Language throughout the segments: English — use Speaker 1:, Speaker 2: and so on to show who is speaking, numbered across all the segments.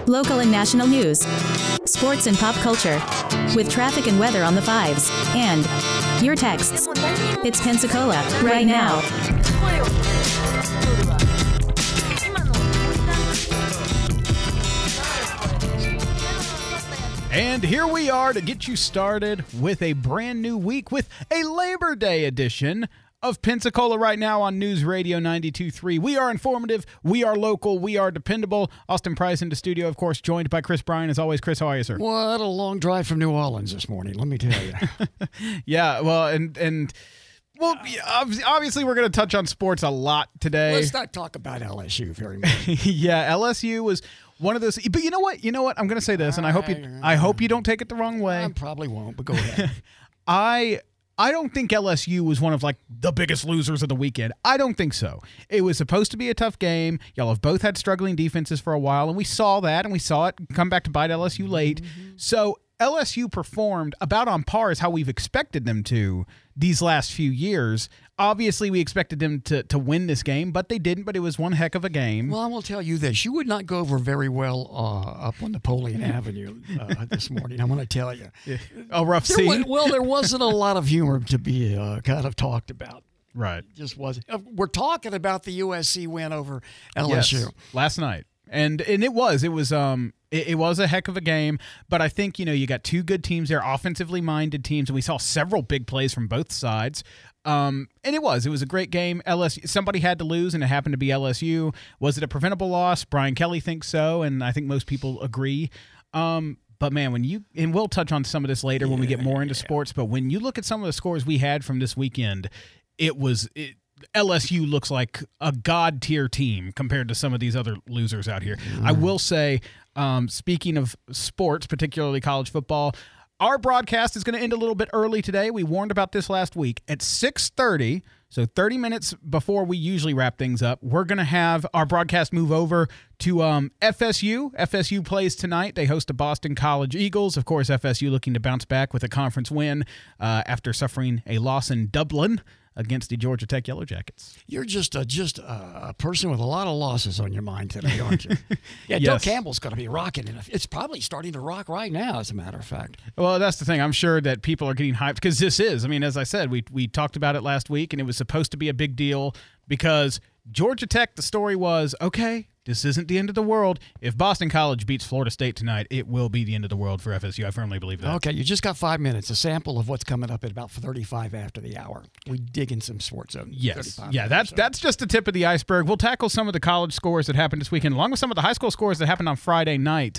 Speaker 1: Local and national news, sports and pop culture, with traffic and weather on the fives, and your texts. It's Pensacola, right now.
Speaker 2: And here we are to get you started with a brand new week with a Labor Day edition of Pensacola Right Now on News Radio 92.3. We are informative, we are local, we are dependable. Austin Price in the studio, of course, joined by Chris Bryan. As always, Chris, how are you, sir?
Speaker 3: What a long drive from New Orleans this morning, let me tell you.
Speaker 2: Yeah, well, well, obviously we're going to touch on sports a lot today.
Speaker 3: Let's not talk about LSU very much.
Speaker 2: Yeah, LSU was one of those. But you know what? I'm going to say this, and I hope you don't take it the wrong way.
Speaker 3: I probably won't, but go ahead.
Speaker 2: I don't think LSU was one of like the biggest losers of the weekend. I don't think so. It was supposed to be a tough game. Y'all have both had struggling defenses for a while, and we saw that, and we saw it come back to bite LSU late. So LSU performed about on par as how we've expected them to these last few years. Obviously, we expected them to win this game, but they didn't, but it was one heck of a game.
Speaker 3: Well, I will tell you this. You would not go over very well up on Napoleon Avenue this morning, I want to tell you.
Speaker 2: Yeah. A rough scene?
Speaker 3: There wasn't a lot of humor to be kind of talked about.
Speaker 2: Right.
Speaker 3: It just wasn't. We're talking about the USC win over LSU.
Speaker 2: Yes, last night. And it was a heck of a game, but I think, you got two good teams there, offensively minded teams, and we saw several big plays from both sides. And it was a great game. LSU, somebody had to lose, and it happened to be LSU. Was it a preventable loss? Brian Kelly thinks so, and I think most people agree. But man, and we'll touch on some of this later when we get more into sports, but when you look at some of the scores we had from this weekend, LSU looks like a god-tier team compared to some of these other losers out here. I will say, speaking of sports, particularly college football, our broadcast is going to end a little bit early today. We warned about this last week. At 6:30, so 30 minutes before we usually wrap things up, we're going to have our broadcast move over to FSU. FSU plays tonight. They host the Boston College Eagles. Of course, FSU looking to bounce back with a conference win after suffering a loss in Dublin against the Georgia Tech Yellow Jackets.
Speaker 3: You're just a person with a lot of losses on your mind today, aren't you? Yeah,
Speaker 2: Yes.
Speaker 3: Doug Campbell's going to be rocking it. It's probably starting to rock right now, as a matter of fact.
Speaker 2: Well, that's the thing. I'm sure that people are getting hyped because this is. I mean, as I said, we talked about it last week, and it was supposed to be a big deal because Georgia Tech, the story was, okay, this isn't the end of the world. If Boston College beats Florida State tonight, it will be the end of the world for FSU. I firmly believe that.
Speaker 3: Okay, you just got 5 minutes, a sample of what's coming up at about 35 after the hour. We dig in some sports zone.
Speaker 2: Yes. Yeah, that's just the tip of the iceberg. We'll tackle some of the college scores that happened this weekend, along with some of the high school scores that happened on Friday night.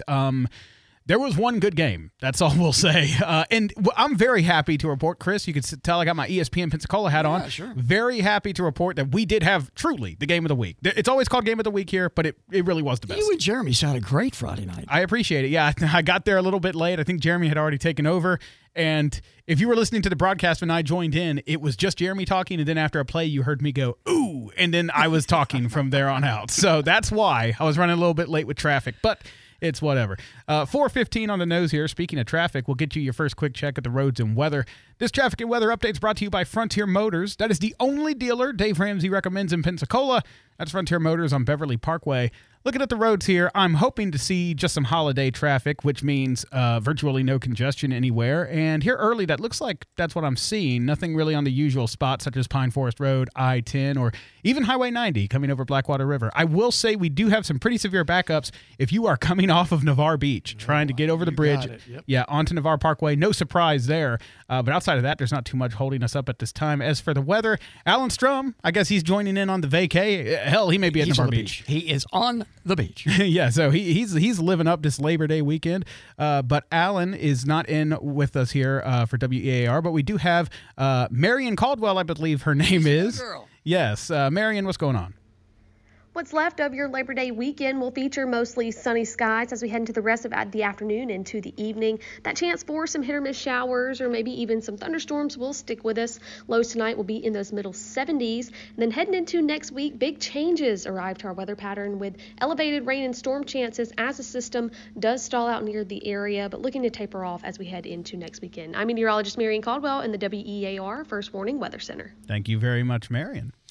Speaker 2: There was one good game. That's all we'll say. And I'm very happy to report, Chris, you can tell I got my ESPN Pensacola hat on.
Speaker 3: Sure.
Speaker 2: Very happy to report that we did have truly the game of the week. It's always called game of the week here, but it really was the best.
Speaker 3: You and Jeremy sounded great Friday night.
Speaker 2: I appreciate it. Yeah, I got there a little bit late. I think Jeremy had already taken over. And if you were listening to the broadcast when I joined in, it was just Jeremy talking, and then after a play, you heard me go, ooh, and then I was talking from there on out. So that's why I was running a little bit late with traffic. But it's whatever. 4:15 on the nose here. Speaking of traffic, we'll get you your first quick check at the roads and weather. This traffic and weather update is brought to you by Frontier Motors. That is the only dealer Dave Ramsey recommends in Pensacola. That's Frontier Motors on Beverly Parkway. Looking at the roads here, I'm hoping to see just some holiday traffic, which means virtually no congestion anywhere. And here early, that looks like that's what I'm seeing. Nothing really on the usual spots, such as Pine Forest Road, I-10, or even Highway 90 coming over Blackwater River. I will say we do have some pretty severe backups if you are coming off of Navarre Beach, trying to get over the bridge.
Speaker 3: Yep.
Speaker 2: Yeah, onto Navarre Parkway. No surprise there. But outside of that, there's not too much holding us up at this time. As for the weather, Alan Strum, I guess he's joining in on the vacay. Hell, he may be at Navarre Beach.
Speaker 3: He is on the beach.
Speaker 2: Yeah, so he's living up this Labor Day weekend. But Alan is not in with us here for WEAR, but we do have Marion Caldwell, I believe her name is.
Speaker 3: Girl.
Speaker 2: Yes, Marion, what's going on?
Speaker 4: What's left of your Labor Day weekend will feature mostly sunny skies as we head into the rest of the afternoon into the evening. That chance for some hit or miss showers or maybe even some thunderstorms will stick with us. Lows tonight will be in those middle 70s. And then heading into next week, big changes arrive to our weather pattern with elevated rain and storm chances as the system does stall out near the area, but looking to taper off as we head into next weekend. I'm meteorologist Marion Caldwell in the WEAR First Warning Weather Center.
Speaker 2: Thank you very much, Marion.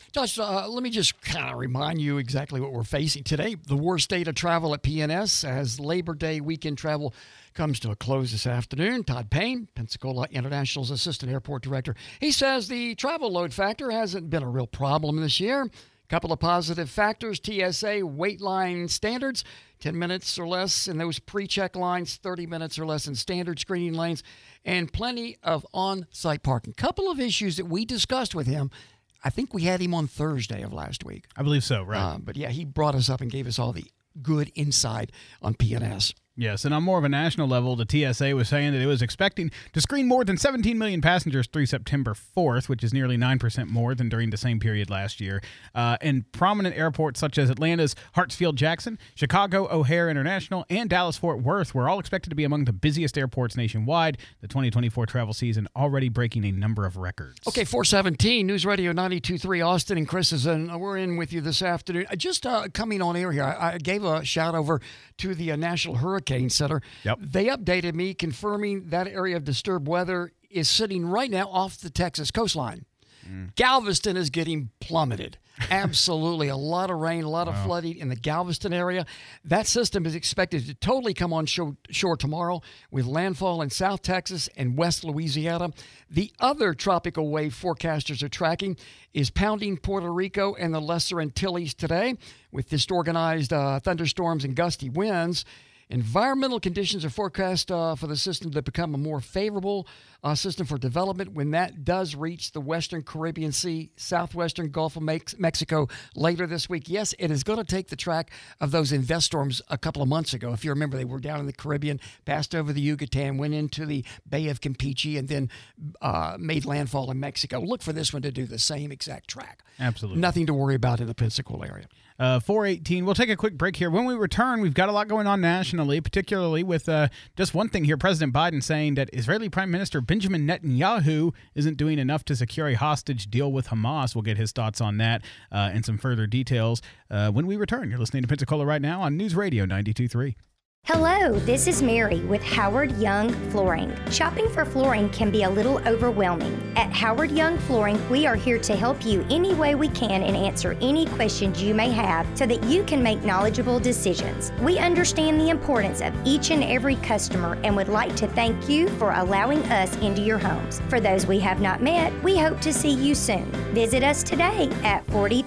Speaker 3: Josh, let me just kind of remind you exactly what we're facing today. The worst day to travel at PNS as Labor Day weekend travel comes to a close this afternoon. Todd Payne, Pensacola International's Assistant Airport Director, he says the travel load factor hasn't been a real problem this year. Couple of positive factors: TSA wait line standards, 10 minutes or less in those pre-check lines, 30 minutes or less in standard screening lanes, and plenty of on-site parking. Couple of issues that we discussed with him. I think we had him on Thursday of last week.
Speaker 2: I believe so, right?
Speaker 3: But yeah, he brought us up and gave us all the good insight on PNS.
Speaker 2: Yes, and on more of a national level, the TSA was saying that it was expecting to screen more than 17 million passengers through September 4th, which is nearly 9% more than during the same period last year. And prominent airports such as Atlanta's Hartsfield-Jackson, Chicago O'Hare International, and Dallas-Fort Worth were all expected to be among the busiest airports nationwide. The 2024 travel season already breaking a number of records.
Speaker 3: Okay, 417, News Radio 92.3, Austin and Chris is in. We're in with you this afternoon. Just coming on air here, I gave a shout over to the National Hurricane Center.
Speaker 2: Yep.
Speaker 3: They updated me confirming that area of disturbed weather is sitting right now off the Texas coastline. Galveston is getting plummeted. Absolutely. A lot of rain, a lot of flooding in the Galveston area. That system is expected to totally come on shore tomorrow with landfall in South Texas and West Louisiana. The other tropical wave forecasters are tracking is pounding Puerto Rico and the Lesser Antilles today with disorganized thunderstorms and gusty winds. Environmental conditions are forecast for the system to become a more favorable system for development when that does reach the Western Caribbean Sea, southwestern Gulf of Mexico later this week. Yes, it is going to take the track of those invest storms a couple of months ago. If you remember, they were down in the Caribbean, passed over the Yucatan, went into the Bay of Campeche, and then made landfall in Mexico. Look for this one to do the same exact track.
Speaker 2: Absolutely.
Speaker 3: Nothing to worry about in the Pensacola area.
Speaker 2: 418. We'll take a quick break here. When we return, we've got a lot going on nationally, particularly with just one thing here. President Biden saying that Israeli Prime Minister Benjamin Netanyahu isn't doing enough to secure a hostage deal with Hamas. We'll get his thoughts on that and some further details when we return. You're listening to Pensacola right now on News Radio 92.3.
Speaker 5: Hello, this is Mary with Howard Young Flooring. Shopping for flooring can be a little overwhelming. At Howard Young Flooring, we are here to help you any way we can and answer any questions you may have so that you can make knowledgeable decisions. We understand the importance of each and every customer and would like to thank you for allowing us into your homes. For those we have not met, we hope to see you soon. Visit us today at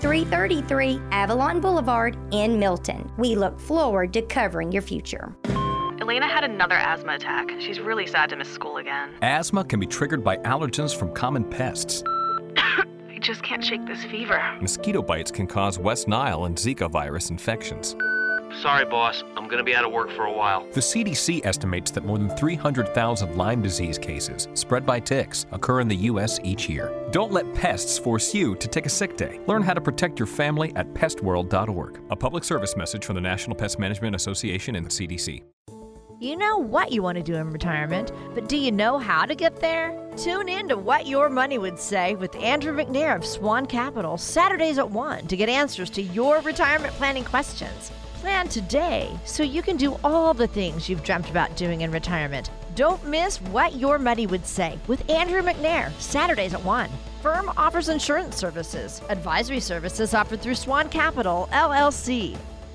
Speaker 5: 4333 Avalon Boulevard in Milton. We look forward to covering your future.
Speaker 6: Elena had another asthma attack. She's really sad to miss school again.
Speaker 7: Asthma can be triggered by allergens from common pests.
Speaker 6: I just can't shake this fever.
Speaker 7: Mosquito bites can cause West Nile and Zika virus infections.
Speaker 8: Sorry, boss. I'm going to be out of work for a while.
Speaker 7: The CDC estimates that more than 300,000 Lyme disease cases spread by ticks occur in the U.S. each year. Don't let pests force you to take a sick day. Learn how to protect your family at pestworld.org. A public service message from the National Pest Management Association and the CDC.
Speaker 9: You know what you want to do in retirement, but do you know how to get there? Tune in to What Your Money Would Say with Andrew McNair of Swan Capital, Saturdays at 1 to get answers to your retirement planning questions. Plan today so you can do all the things you've dreamt about doing in retirement. Don't miss What Your Money Would Say with Andrew McNair, Saturdays at 1. Firm offers insurance services. Advisory services offered through Swan Capital, LLC.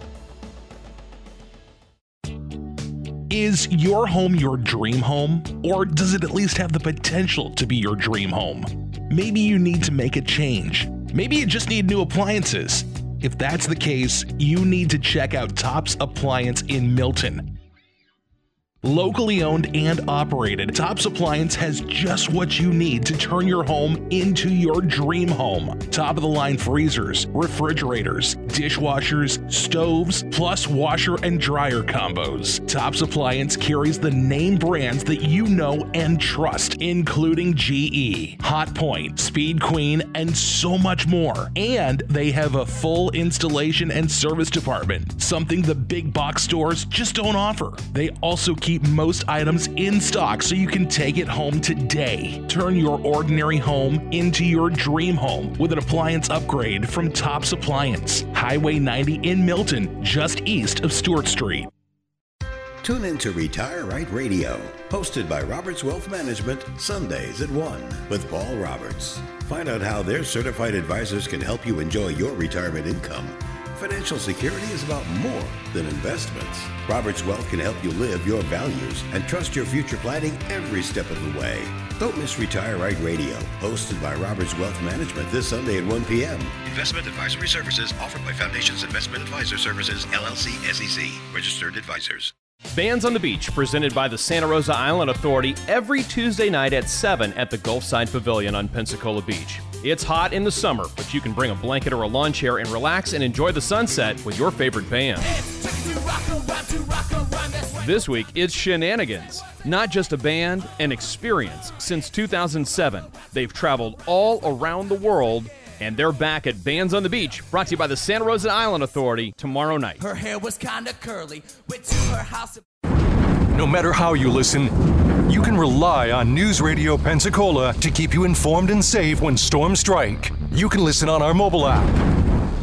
Speaker 10: Is your home your dream home? Or does it at least have the potential to be your dream home? Maybe you need to make a change. Maybe you just need new appliances. If that's the case, you need to check out Tops Appliance in Milton. Locally owned and operated, Tops Appliance has just what you need to turn your home into your dream home. Top-of-the-line freezers, refrigerators, dishwashers, stoves, plus washer and dryer combos. Tops Appliance carries the name brands that you know and trust, including GE, Hotpoint, Speed Queen, and so much more. And they have a full installation and service department, something the big box stores just don't offer. They also keep most items in stock so you can take it home today. Turn your ordinary home into your dream home with an appliance upgrade from Tops Appliance. Highway 90 in Milton, just east of Stewart Street.
Speaker 11: Tune in to Retire Right Radio, hosted by Roberts Wealth Management, Sundays at 1 with Paul Roberts. Find out how their certified advisors can help you enjoy your retirement income. Financial security is about more than investments. Roberts Wealth can help you live your values and trust your future planning every step of the way. Don't miss Retire Right Radio, hosted by Roberts Wealth Management this Sunday at 1 p.m. Investment advisory services offered by Foundations Investment Advisor Services, LLC, SEC, registered advisors.
Speaker 12: Bands on the Beach, presented by the Santa Rosa Island Authority, every Tuesday night at 7 at the Gulfside Pavilion on Pensacola Beach. It's hot in the summer, but you can bring a blanket or a lawn chair and relax and enjoy the sunset with your favorite band. This week, it's Shenanigans. Not just a band, an experience. Since 2007, they've traveled all around the world, and they're back at Bands on the Beach, brought to you by the Santa Rosa Island Authority, tomorrow night.
Speaker 13: Her hair was kinda curly, went to her house.
Speaker 14: No matter how you listen, you can rely on News Radio Pensacola to keep you informed and safe when storms strike. You can listen on our mobile app.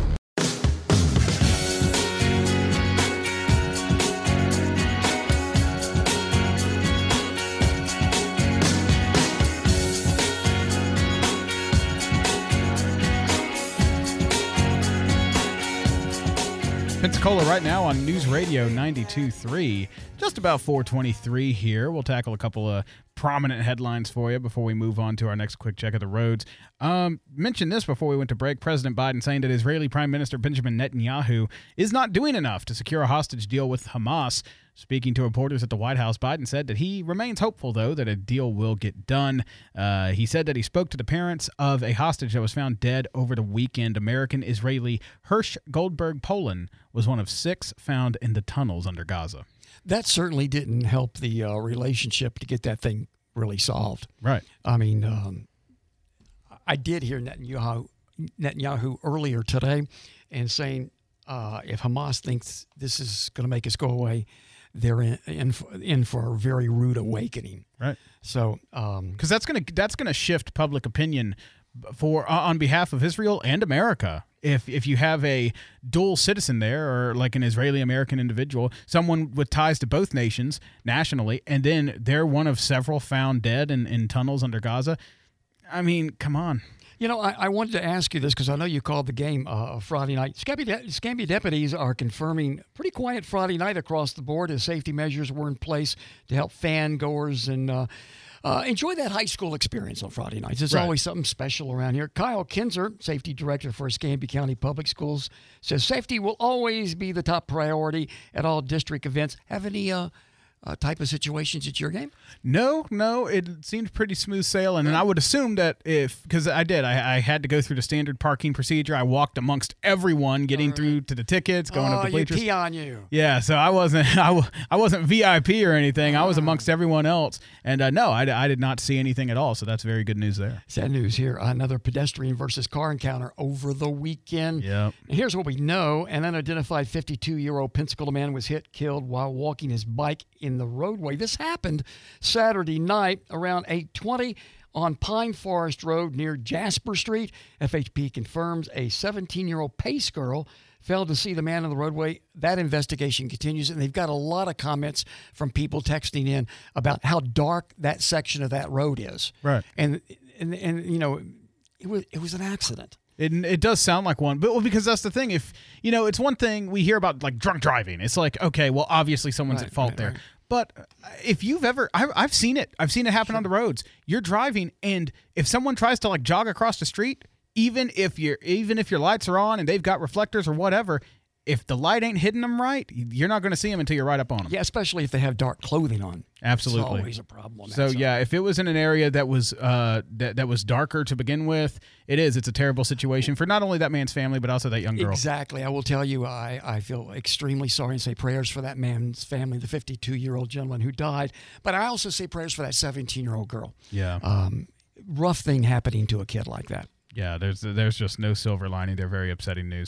Speaker 2: Pensacola right now on News Radio 92.3. Just about 4:23 here. We'll tackle a couple of prominent headlines for you before we move on to our next quick check of the roads. Mentioned this before we went to break. President Biden saying that Israeli Prime Minister Benjamin Netanyahu is not doing enough to secure a hostage deal with Hamas. Speaking to reporters at the White House, Biden said that he remains hopeful, though, that a deal will get done. He said that he spoke to the parents of a hostage that was found dead over the weekend. American-Israeli Hirsch Goldberg Poland was one of 6 found in the tunnels under Gaza.
Speaker 3: That certainly didn't help the relationship to get that thing really solved.
Speaker 2: Right.
Speaker 3: I mean, I did hear Netanyahu earlier today and saying if Hamas thinks this is going to make us go away, they're in for a very rude awakening.
Speaker 2: Right.
Speaker 3: So,
Speaker 2: because that's gonna shift public opinion on behalf of Israel and America. If you have a dual citizen there, or like an Israeli-American individual, someone with ties to both nations nationally, and then they're one of several found dead in tunnels under Gaza, I mean, come on.
Speaker 3: You know, I wanted to ask you this because I know you called the game Friday night. Scambia deputies are confirming pretty quiet Friday night across the board as safety measures were in place to help fan-goers and enjoy that high school experience on Friday nights. There's always something special around here. Kyle Kinzer, safety director for Escambia County Public Schools, says safety will always be the top priority at all district events. Have any type of situations at your game?
Speaker 2: No, it seemed pretty smooth sailing, and I would assume that because I had to go through the standard parking procedure. I walked amongst everyone, getting through to the tickets, going up the bleachers.
Speaker 3: You pee on you.
Speaker 2: Yeah, so I wasn't VIP or anything. I was amongst everyone else, and no, I did not see anything at all. So that's very good news there.
Speaker 3: Sad news here. Another pedestrian versus car encounter over the weekend.
Speaker 2: Yep.
Speaker 3: Here's what we know: an unidentified 52-year-old Pensacola man was killed while walking his bike in the roadway. This happened Saturday night around 8:20 on Pine Forest Road near Jasper Street. FHP confirms a 17-year-old Pace girl failed to see the man on the roadway. That investigation continues, and they've got a lot of comments from people texting in about how dark that section of that road is.
Speaker 2: Right.
Speaker 3: And you know, it was an accident.
Speaker 2: It does sound like one, but because that's the thing. If it's one thing we hear about, like drunk driving. It's like, okay, well, obviously someone's at fault there. Right. But if you've ever, I've seen it happen on the roads. You're driving, and if someone tries to like jog across the street, even if your lights are on and they've got reflectors or whatever, if the light ain't hitting them right, you're not going to see them until you're right up on them.
Speaker 3: Yeah, especially if they have dark clothing on.
Speaker 2: Absolutely,
Speaker 3: it's always a problem.
Speaker 2: So yeah, if it was in an area that was that was darker to begin with, it's a terrible situation for not only that man's family but also that young girl.
Speaker 3: Exactly. I will tell you, I feel extremely sorry and say prayers for that man's family, the 52-year-old gentleman who died. But I also say prayers for that 17-year-old girl.
Speaker 2: Yeah.
Speaker 3: Rough thing happening to a kid like that.
Speaker 2: Yeah, there's just no silver lining. They're very upsetting news.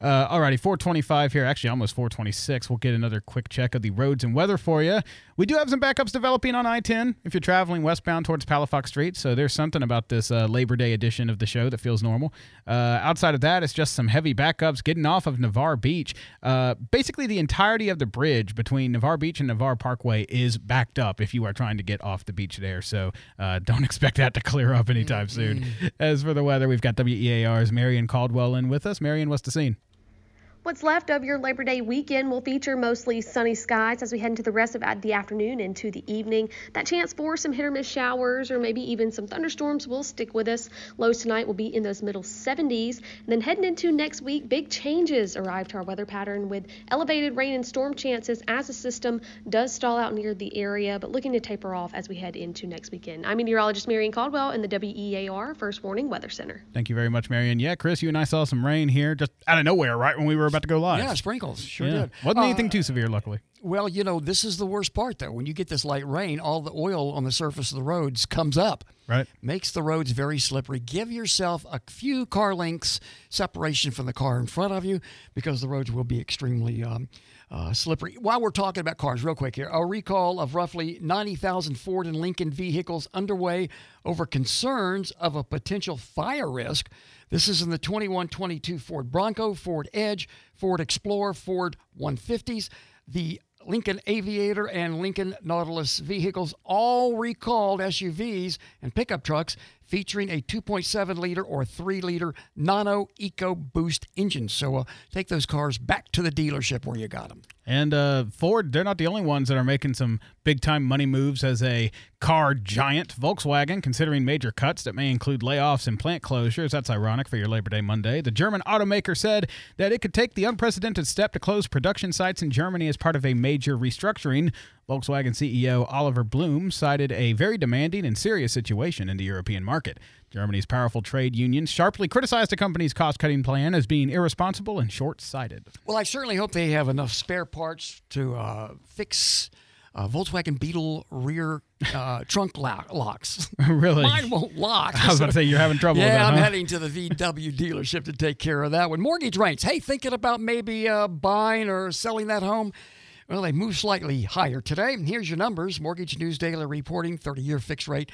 Speaker 2: Alrighty, 425 here. Actually, almost 426. We'll get another quick check of the roads and weather for you. We do have some backups developing on I-10 if you're traveling westbound towards Palafox Street. So there's something about this Labor Day edition of the show that feels normal. Outside of that, it's just some heavy backups getting off of Navarre Beach. Basically, the entirety of the bridge between Navarre Beach and Navarre Parkway is backed up if you are trying to get off the beach there. So don't expect that to clear up anytime soon. As for the weather, we've got WEAR's Marion Caldwell in with us. Marion, what's the scene?
Speaker 4: What's left of your Labor Day weekend will feature mostly sunny skies as we head into the rest of the afternoon into the evening. That chance for some hit or miss showers or maybe even some thunderstorms will stick with us. Lows tonight will be in those middle 70s. And then heading into next week, big changes arrive to our weather pattern with elevated rain and storm chances as the system does stall out near the area, but looking to taper off as we head into next weekend. I'm meteorologist Marion Caldwell in the WEAR First Warning Weather Center.
Speaker 2: Thank you very much, Marion. Yeah, Chris, you and I saw some rain here just out of nowhere right when we were about to go live.
Speaker 3: Yeah, sprinkles. Sure did.
Speaker 2: Wasn't anything too severe, luckily.
Speaker 3: Well, this is the worst part, though. When you get this light rain, all the oil on the surface of the roads comes up.
Speaker 2: Right.
Speaker 3: Makes the roads very slippery. Give yourself a few car lengths separation from the car in front of you because the roads will be extremely slippery. While we're talking about cars, real quick here, a recall of roughly 90,000 Ford and Lincoln vehicles underway over concerns of a potential fire risk. This is in the 21-22 Ford Bronco, Ford Edge, Ford Explorer, Ford 150s, the Lincoln Aviator and Lincoln Nautilus vehicles, all recalled SUVs and pickup trucks featuring a 2.7-liter or 3-liter Nano EcoBoost engine. So take those cars back to the dealership where you got them.
Speaker 2: And Ford, they're not the only ones that are making some big-time money moves as a car giant. Volkswagen considering major cuts that may include layoffs and plant closures. That's ironic for your Labor Day Monday. The German automaker said that it could take the unprecedented step to close production sites in Germany as part of a major restructuring. Volkswagen CEO Oliver Blume cited a very demanding and serious situation in the European market. Germany's powerful trade unions sharply criticized the company's cost-cutting plan as being irresponsible and short-sighted.
Speaker 3: Well, I certainly hope they have enough spare parts to fix Volkswagen Beetle rear trunk locks.
Speaker 2: Really?
Speaker 3: Mine won't lock.
Speaker 2: I was about to say, you're having trouble with that,
Speaker 3: Yeah, I'm
Speaker 2: huh?
Speaker 3: heading to the VW dealership to take care of that one. Mortgage rates. Hey, thinking about maybe buying or selling that home? Well, they moved slightly higher today. Here's your numbers. Mortgage News Daily reporting 30-year fixed rate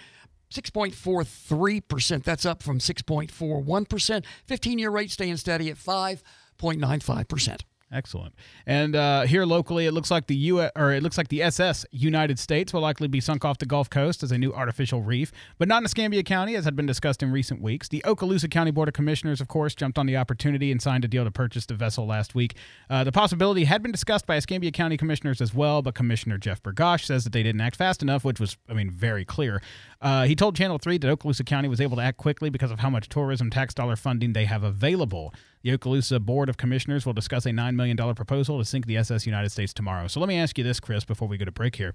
Speaker 3: 6.43%. That's up from 6.41%. 15-year rate staying steady at 5.95%.
Speaker 2: Excellent. And here locally, it looks like the SS United States will likely be sunk off the Gulf Coast as a new artificial reef, but not in Escambia County, as had been discussed in recent weeks. The Okaloosa County Board of Commissioners, of course, jumped on the opportunity and signed a deal to purchase the vessel last week. The possibility had been discussed by Escambia County commissioners as well, but Commissioner Jeff Burgosh says that they didn't act fast enough, which was, very clear. He told Channel 3 that Okaloosa County was able to act quickly because of how much tourism tax dollar funding they have available. The Okaloosa Board of Commissioners will discuss a $9 million proposal to sink the SS United States tomorrow. So let me ask you this, Chris, before we go to break here.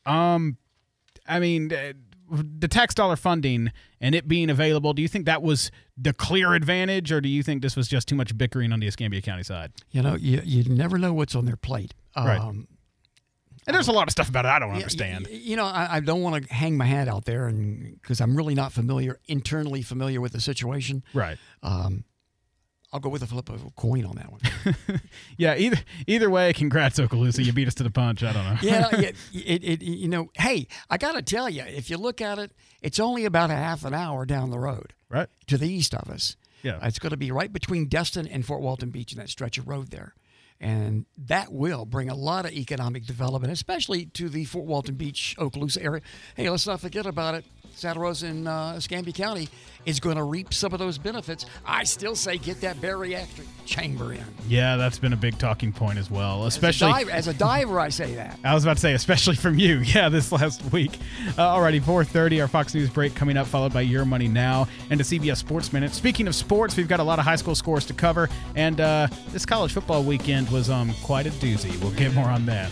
Speaker 2: The tax dollar funding and it being available, do you think that was the clear advantage, or do you think this was just too much bickering on the Escambia County side?
Speaker 3: You never know what's on their plate.
Speaker 2: Right. And there's a lot of stuff about it I don't understand.
Speaker 3: I don't want to hang my hat out there because I'm really not internally familiar with the situation.
Speaker 2: Right.
Speaker 3: I'll go with a flip of a coin on that one.
Speaker 2: Yeah, either way, congrats, Okaloosa. You beat us to the punch. I don't know.
Speaker 3: Hey, I got to tell you, if you look at it, it's only about a half an hour down the road.
Speaker 2: Right.
Speaker 3: To the east of us.
Speaker 2: Yeah.
Speaker 3: It's going to be right between Destin and Fort Walton Beach in that stretch of road there. And that will bring a lot of economic development, especially to the Fort Walton Beach, Okaloosa area. Hey, let's not forget about it. Santa Rosa in Escambia County is going to reap some of those benefits. I still say get that bariatric chamber in.
Speaker 2: Yeah, that's been a big talking point as well. Especially
Speaker 3: as a diver, I say that.
Speaker 2: I was about to say, especially from you. Yeah, this last week. Alrighty, 4:30, our Fox News break coming up, followed by Your Money Now and a CBS Sports Minute. Speaking of sports, we've got a lot of high school scores to cover, and this college football weekend was quite a doozy. We'll get more on that.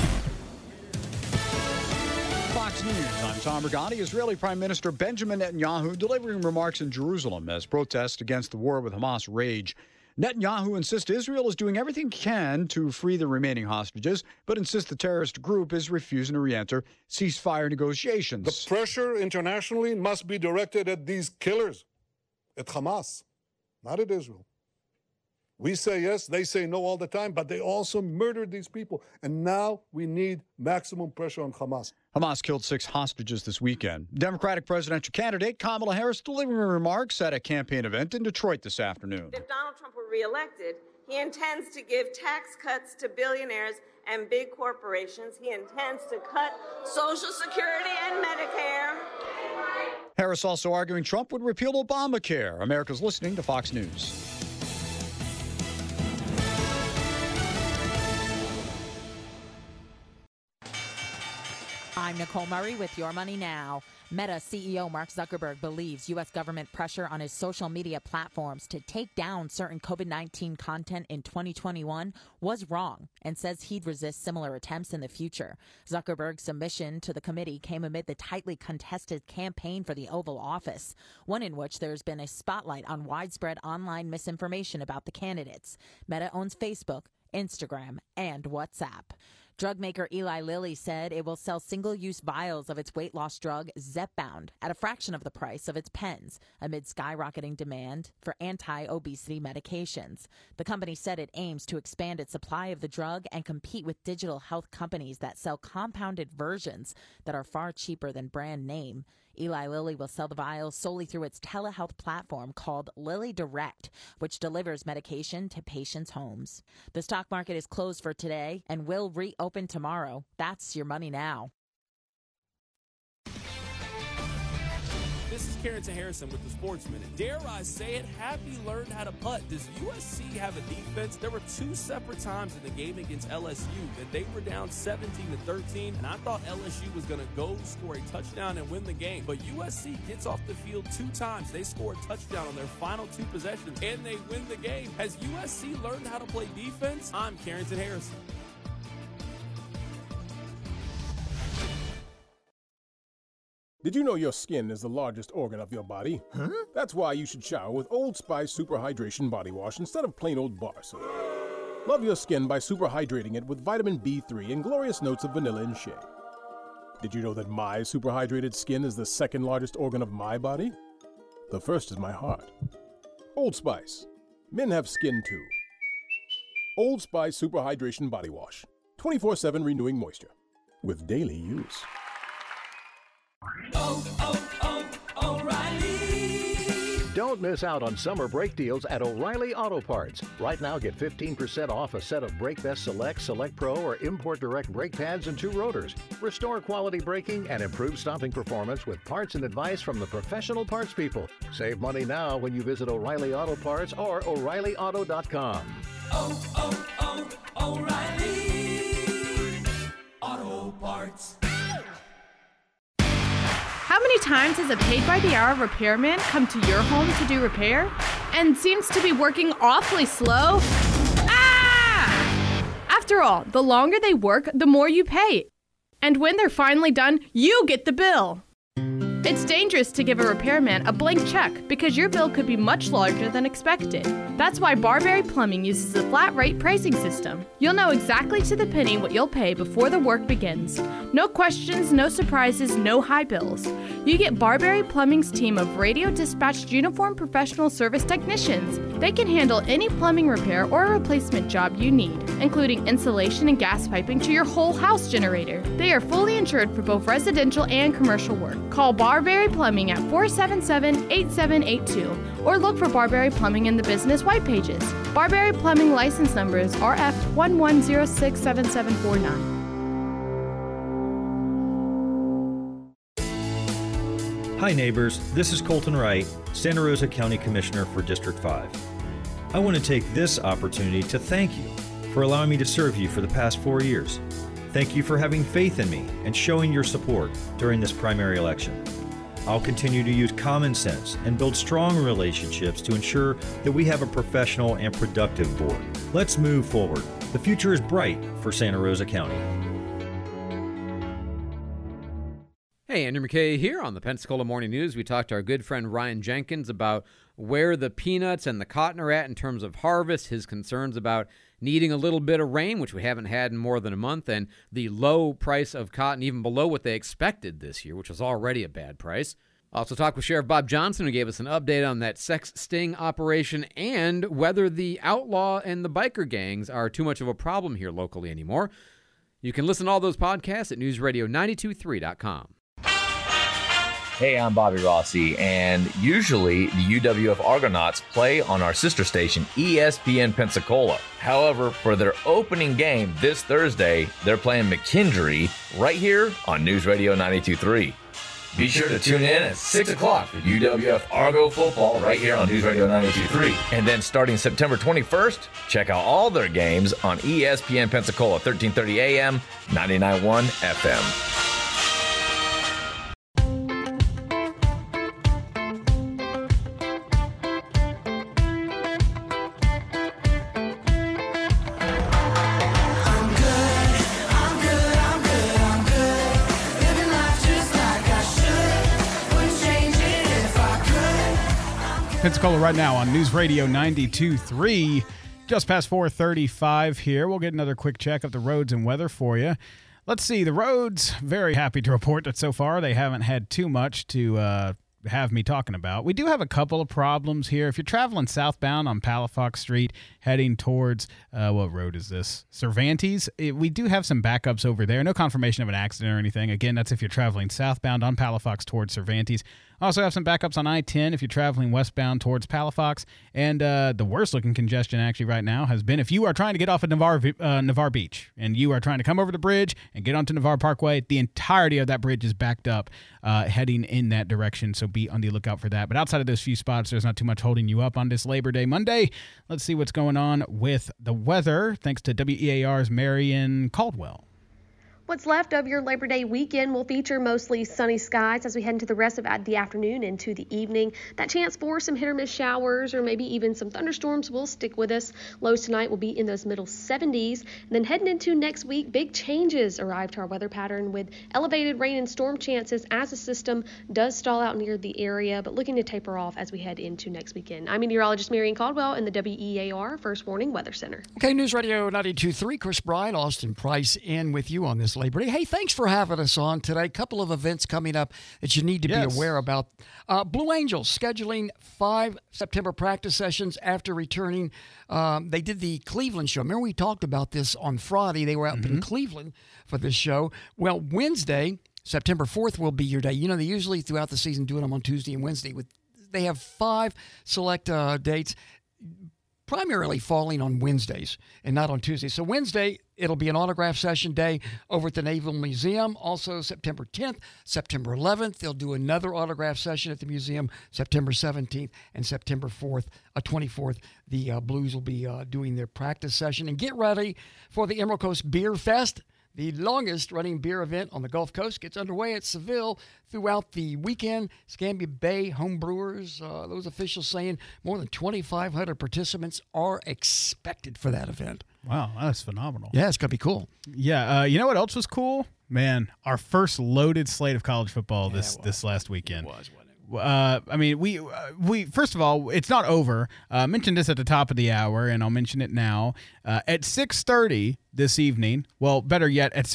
Speaker 15: Fox News, I'm Tom Regani. Israeli Prime Minister Benjamin Netanyahu delivering remarks in Jerusalem as protests against the war with Hamas rage. Netanyahu insists Israel is doing everything it can to free the remaining hostages, but insists the terrorist group is refusing to re-enter ceasefire negotiations.
Speaker 16: The pressure internationally must be directed at these killers, at Hamas, not at Israel. We say yes, they say no all the time, but they also murdered these people. And now we need maximum pressure on Hamas.
Speaker 15: Hamas killed 6 hostages this weekend. Democratic presidential candidate Kamala Harris delivering remarks at a campaign event in Detroit this afternoon.
Speaker 17: If Donald Trump were reelected, he intends to give tax cuts to billionaires and big corporations. He intends to cut Social Security and Medicare.
Speaker 15: Harris also arguing Trump would repeal Obamacare. America's listening to Fox News.
Speaker 18: I'm Nicole Murray with Your Money Now. Meta CEO Mark Zuckerberg believes U.S. government pressure on his social media platforms to take down certain COVID-19 content in 2021 was wrong and says he'd resist similar attempts in the future. Zuckerberg's submission to the committee came amid the tightly contested campaign for the Oval Office, one in which there's been a spotlight on widespread online misinformation about the candidates. Meta owns Facebook, Instagram, and WhatsApp. Drug maker Eli Lilly said it will sell single-use vials of its weight loss drug Zepbound at a fraction of the price of its pens amid skyrocketing demand for anti-obesity medications. The company said it aims to expand its supply of the drug and compete with digital health companies that sell compounded versions that are far cheaper than brand name. Eli Lilly will sell the vials solely through its telehealth platform called Lilly Direct, which delivers medication to patients' homes. The stock market is closed for today and will reopen tomorrow. That's Your Money Now.
Speaker 19: This is Carrington Harrison with the Sports Minute. Dare I say it, Happy learned how to putt. Does USC have a defense? There were 2 separate times in the game against LSU that they were down 17-13, and I thought LSU was going to go score a touchdown and win the game. But USC gets off the field 2 times. They score a touchdown on their final 2 possessions, and they win the game. Has USC learned how to play defense? I'm Carrington Harrison.
Speaker 20: Did you know your skin is the largest organ of your body? Huh? That's why you should shower with Old Spice Super Hydration Body Wash instead of plain old bar soap. Love your skin by super hydrating it with vitamin B3 and glorious notes of vanilla and shea. Did you know that my super hydrated skin is the 2nd largest organ of my body? The first is my heart. Old Spice. Men have skin too. Old Spice Super Hydration Body Wash. 24/7 renewing moisture. With daily use.
Speaker 21: O'Reilly. Don't miss out on summer brake deals at O'Reilly Auto Parts. Right now, get 15% off a set of Brake Best Select, Select Pro, or Import Direct brake pads and 2 rotors. Restore quality braking and improve stopping performance with parts and advice from the professional parts people. Save money now when you visit O'Reilly Auto Parts or O'ReillyAuto.com.
Speaker 13: O'Reilly Auto Parts.
Speaker 22: How many times has a paid-by-the-hour repairman come to your home to do repair and seems to be working awfully slow? Ah! After all, the longer they work, the more you pay. And when they're finally done, you get the bill. It's dangerous to give a repairman a blank check because your bill could be much larger than expected. That's why Barberry Plumbing uses a flat rate pricing system. You'll know exactly to the penny what you'll pay before the work begins. No questions, no surprises, no high bills. You get Barberry Plumbing's team of radio dispatched uniformed professional service technicians. They can handle any plumbing repair or replacement job you need, including insulation and gas piping to your whole house generator. They are fully insured for both residential and commercial work. Call Barberry Plumbing at 477-8782 or look for Barberry Plumbing in the business white pages. Barberry Plumbing license number is RF11067749.
Speaker 23: Hi neighbors, this is Colton Wright, Santa Rosa County Commissioner for District 5. I want to take this opportunity to thank you for allowing me to serve you for the past 4 years. Thank you for having faith in me and showing your support during this primary election. I'll continue to use common sense and build strong relationships to ensure that we have a professional and productive board. Let's move forward. The future is bright for Santa Rosa County.
Speaker 24: Hey, Andrew McKay here on the Pensacola Morning News. We talked to our good friend Ryan Jenkins about where the peanuts and the cotton are at in terms of harvest, his concerns about needing a little bit of rain, which we haven't had in more than a month, and the low price of cotton, even below what they expected this year, which was already a bad price. Also talked with Sheriff Bob Johnson, who gave us an update on that sex sting operation and whether the outlaw and the biker gangs are too much of a problem here locally anymore. You can listen to all those podcasts at newsradio923.com.
Speaker 1: Hey, I'm Bobby Rossi, and usually the UWF Argonauts play on our sister station, ESPN Pensacola. However, for their opening game this Thursday, they're playing McKendree right here on News Radio 92.3. Be sure to tune in at 6 o'clock for UWF Argo football right here on News Radio 92.3. And then starting September 21st, check out all their games on ESPN Pensacola, 1330 AM, 99.1 FM.
Speaker 2: Pensacola right now on News Radio 92.3. Just past 4:35 here. We'll get another quick check of the roads and weather for you. Let's see. The roads, very happy to report that so far they haven't had too much to have me talking about. We do have a couple of problems here. If you're traveling southbound on Palafox Street, heading towards, what road is this? Cervantes. We do have some backups over there. No confirmation of an accident or anything. Again, that's if you're traveling southbound on Palafox towards Cervantes. Also have some backups on I-10 if you're traveling westbound towards Palafox. And the worst-looking congestion actually right now has been if you are trying to get off at Navarre Beach and you are trying to come over the bridge and get onto Navarre Parkway, the entirety of that bridge is backed up heading in that direction, so be on the lookout for that. But outside of those few spots, there's not too much holding you up on this Labor Day Monday. Let's see what's going on with the weather, thanks to WEAR's Marion Caldwell.
Speaker 4: What's left of your Labor Day weekend will feature mostly sunny skies as we head into the rest of the afternoon into the evening. That chance for some hit or miss showers or maybe even some thunderstorms will stick with us. Lows tonight will be in those middle 70s. And then heading into next week, big changes arrive to our weather pattern with elevated rain and storm chances as the system does stall out near the area, but looking to taper off as we head into next weekend. I'm meteorologist Marion Caldwell in the WEAR First Warning Weather Center.
Speaker 3: Okay, News Radio 92.3, Chris Bryant, Austin Price in with you on this Labor Day. Hey, thanks for having us on today. Couple of events coming up that you need to be aware about. Blue Angels scheduling 5 September practice sessions after returning. They did the Cleveland show. Remember we talked about this on Friday. They were out in Cleveland for this show. Well, Wednesday, September 4th will be your day. You know, they usually throughout the season do them on Tuesday and Wednesday. They have 5 select dates, primarily falling on Wednesdays and not on Tuesdays. So Wednesday, it'll be an autograph session day over at the Naval Museum. Also, September 10th, September 11th, they'll do another autograph session at the museum. September 17th and September 24th, the Blues will be doing their practice session. And get ready for the Emerald Coast Beer Fest. The longest-running beer event on the Gulf Coast gets underway at Seville throughout the weekend. Escambia Bay homebrewers, those officials saying more than 2,500 participants are expected for that event.
Speaker 2: Wow, that's phenomenal.
Speaker 3: Yeah, it's going to be cool.
Speaker 2: Yeah, you know what else was cool? Man, our first loaded slate of college football this last weekend.
Speaker 3: It was, wasn't it?
Speaker 2: I mean, we first of all, it's not over. Mentioned this at the top of the hour, and I'll mention it now. At 6:30 this evening, well, better yet, at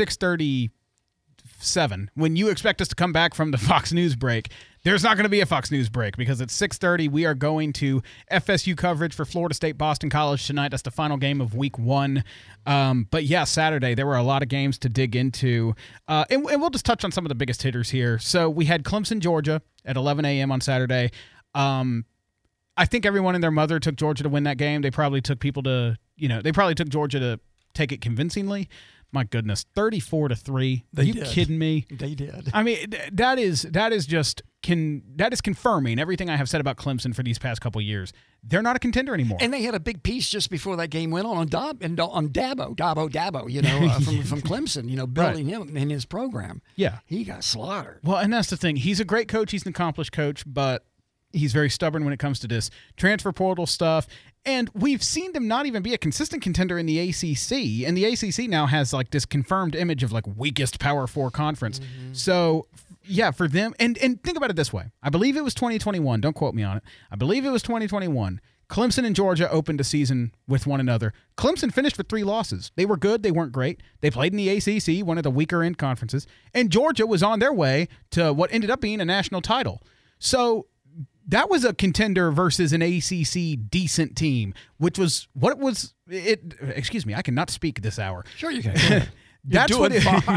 Speaker 2: 6:37, when you expect us to come back from the Fox News break, there's not going to be a Fox News break because at 6:30 we are going to FSU coverage for Florida State Boston College tonight. That's the final game of week 1. But yeah, Saturday there were a lot of games to dig into, and we'll just touch on some of the biggest hitters here. So we had Clemson, Georgia at 11 a.m. on Saturday. I think everyone and their mother took Georgia to win that game. They probably took Georgia to take it convincingly. My goodness, 34-3. Are you kidding me?
Speaker 3: They did.
Speaker 2: I mean, that is confirming everything I have said about Clemson for these past couple of years. They're not a contender anymore.
Speaker 3: And they had a big piece just before that game went on Dabo, you know, from Clemson, you know, building him in his program.
Speaker 2: Yeah.
Speaker 3: He got slaughtered.
Speaker 2: Well, and that's the thing. He's a great coach. He's an accomplished coach, but he's very stubborn when it comes to this transfer portal stuff. And we've seen them not even be a consistent contender in the ACC. And the ACC now has like this confirmed image of like weakest Power 4 conference. Mm-hmm. So, yeah, for them. And think about it this way. I believe it was 2021. Don't quote me on it. I believe it was 2021. Clemson and Georgia opened a season with one another. Clemson finished with 3 losses. They were good. They weren't great. They played in the ACC, one of the weaker end conferences. And Georgia was on their way to what ended up being a national title. So that was a contender versus an ACC decent team, which was what it was. Excuse me, I cannot speak this hour.
Speaker 3: Sure you can.
Speaker 2: That's what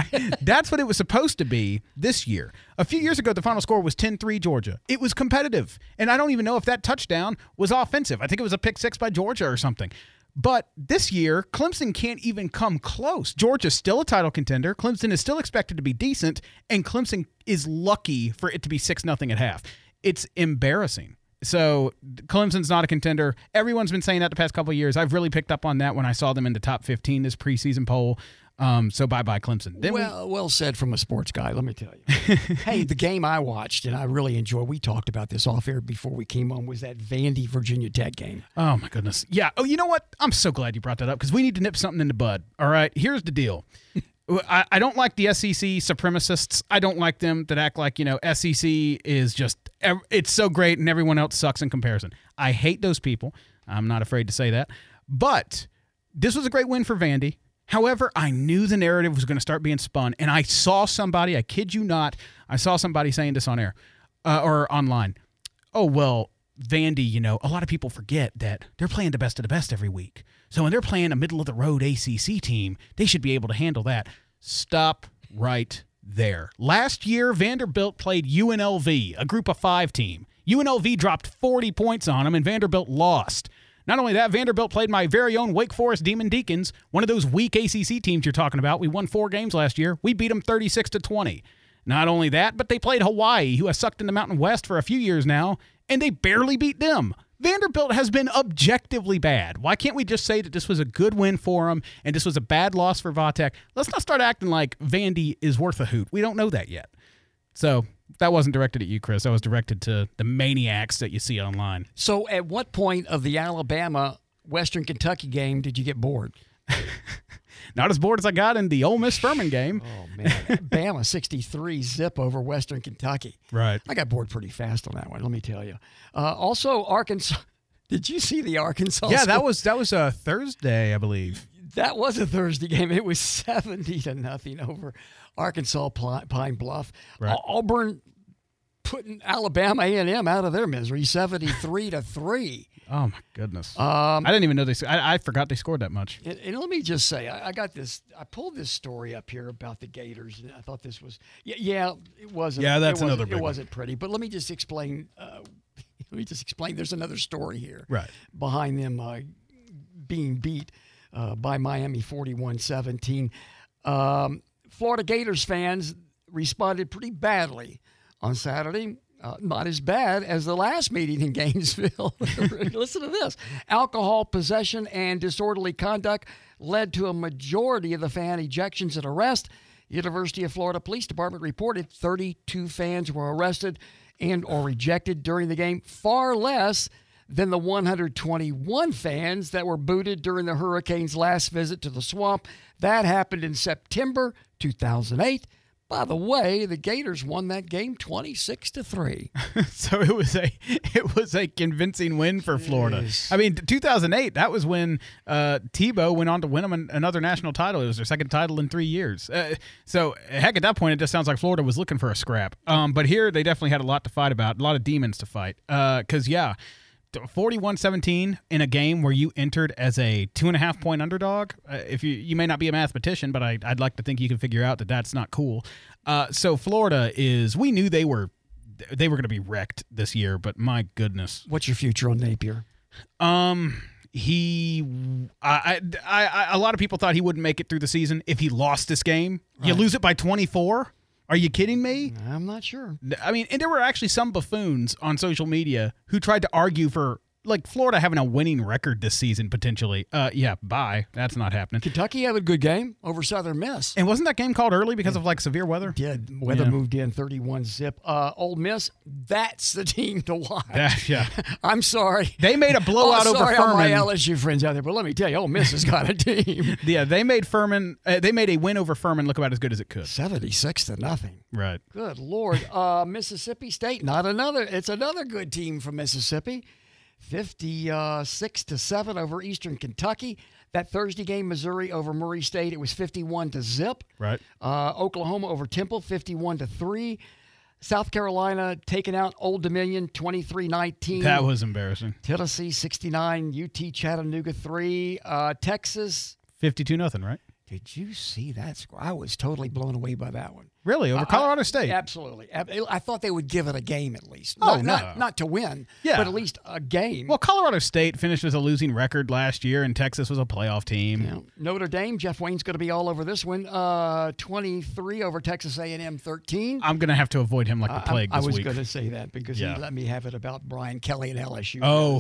Speaker 2: it was supposed to be this year. A few years ago, the final score was 10-3 Georgia. It was competitive, and I don't even know if that touchdown was offensive. I think it was a pick six by Georgia or something. But this year, Clemson can't even come close. Georgia's still a title contender. Clemson is still expected to be decent, and Clemson is lucky for it to be 6-0 at half. It's embarrassing. So Clemson's not a contender. Everyone's been saying that the past couple of years. I've really picked up on that when I saw them in the top 15 this preseason poll. So bye-bye Clemson. Then
Speaker 3: well said from a sports guy, let me tell you. Hey, the game I watched and I really enjoyed, we talked about this off air before we came on, was that Vandy Virginia Tech game.
Speaker 2: Oh, my goodness. Yeah. Oh, you know what? I'm so glad you brought that up because we need to nip something in the bud. All right? Here's the deal. I don't like the SEC supremacists. I don't like them that act like, SEC is just, it's so great and everyone else sucks in comparison. I hate those people. I'm not afraid to say that. But this was a great win for Vandy. However, I knew the narrative was going to start being spun, and I saw somebody, I kid you not, I saw somebody saying this on air or online. Oh, well, Vandy, a lot of people forget that they're playing the best of the best every week. So when they're playing a middle-of-the-road ACC team, they should be able to handle that. Stop right there. Last year, Vanderbilt played UNLV, a group of 5 team. UNLV dropped 40 points on them, and Vanderbilt lost. Not only that, Vanderbilt played my very own Wake Forest Demon Deacons, one of those weak ACC teams you're talking about. We won 4 games last year. We beat them 36-20. Not only that, but they played Hawaii, who has sucked in the Mountain West for a few years now, and they barely beat them. Vanderbilt has been objectively bad. Why can't we just say that this was a good win for them and this was a bad loss for Vatek? Let's not start acting like Vandy is worth a hoot. We don't know that yet. So that wasn't directed at you, Chris. That was directed to the maniacs that you see online.
Speaker 3: So at what point of the Alabama-Western Kentucky game did you get bored?
Speaker 2: Not as bored as I got in the Ole Miss Furman game.
Speaker 3: Oh, man. Bama 63 zip over Western Kentucky.
Speaker 2: Right.
Speaker 3: I got bored pretty fast on that one, let me tell you. Also, Arkansas. Did you see the Arkansas
Speaker 2: Yeah,
Speaker 3: score?
Speaker 2: that was a Thursday, I believe.
Speaker 3: That was a Thursday game. It was 70-0 over Arkansas Pine Bluff.
Speaker 2: Right.
Speaker 3: Auburn putting Alabama A&M out of their misery, 73-3.
Speaker 2: Oh, my goodness. I didn't even know I forgot they scored that much.
Speaker 3: And let me just say, I got this. I pulled this story up here about the Gators, and I thought this was, it wasn't.
Speaker 2: Yeah, that's another big
Speaker 3: It wasn't pretty, but let me just explain. There's another story here.
Speaker 2: Right.
Speaker 3: Behind them being beat by Miami 41-17. Florida Gators fans responded pretty badly on Saturday. Not as bad as the last meeting in Gainesville. Listen to this. Alcohol possession and disorderly conduct led to a majority of the fan ejections and arrests. University of Florida Police Department reported 32 fans were arrested and or ejected during the game, far less than the 121 fans that were booted during the Hurricanes' last visit to the Swamp. That happened in September 2008. By the way, the Gators won that game 26-3.
Speaker 2: So it was a convincing win for Florida. I mean, 2008, that was when Tebow went on to win them another national title. It was their second title in 3 years. So heck, at that point, it just sounds like Florida was looking for a scrap. But here, they definitely had a lot to fight about, a lot of demons to fight. Because 41-17 in a game where you entered as a 2.5-point underdog. If you may not be a mathematician, but I'd like to think you can figure out that that's not cool. So Florida we knew they were going to be wrecked this year, but my goodness.
Speaker 3: What's your future on Napier?
Speaker 2: A lot of people thought he wouldn't make it through the season if he lost this game. Right. You lose it by 24. Are you kidding me?
Speaker 3: I'm not sure.
Speaker 2: I mean, and there were actually some buffoons on social media who tried to argue for, like, Florida having a winning record this season, potentially. Bye. That's not happening.
Speaker 3: Kentucky had a good game over Southern Miss.
Speaker 2: And wasn't that game called early because of, like, severe weather?
Speaker 3: Did. Weather moved in 31 zip. Ole Miss, that's the team to watch.
Speaker 2: Yeah.
Speaker 3: I'm sorry.
Speaker 2: They made a blowout over Furman.
Speaker 3: All my LSU friends out there, but let me tell you, Ole Miss has got a team.
Speaker 2: Yeah, they made Furman. They made a win over Furman look about as good as it could.
Speaker 3: 76-0.
Speaker 2: Right.
Speaker 3: Good Lord. Mississippi State, it's another good team from Mississippi. 56-7 over Eastern Kentucky. That Thursday game, Missouri over Murray State, it was 51-0.
Speaker 2: Right.
Speaker 3: Oklahoma over Temple, 51-3. South Carolina taking out Old Dominion 23-19.
Speaker 2: That was embarrassing.
Speaker 3: Tennessee 69, UT Chattanooga 3. Texas
Speaker 2: 52-0, right?
Speaker 3: Did you see that score? I was totally blown away by that one.
Speaker 2: Really? Over Colorado State?
Speaker 3: Absolutely. I thought they would give it a game at least.
Speaker 2: Oh,
Speaker 3: Not to win, but at least a game.
Speaker 2: Well, Colorado State finished with a losing record last year, and Texas was a playoff team.
Speaker 3: Yeah. Notre Dame, Jeff Wayne's going to be all over this one. 23 over Texas A&M 13.
Speaker 2: I'm going to have to avoid him like the plague this week.
Speaker 3: I was going to say that because he let me have it about Brian Kelly and LSU.
Speaker 2: Oh,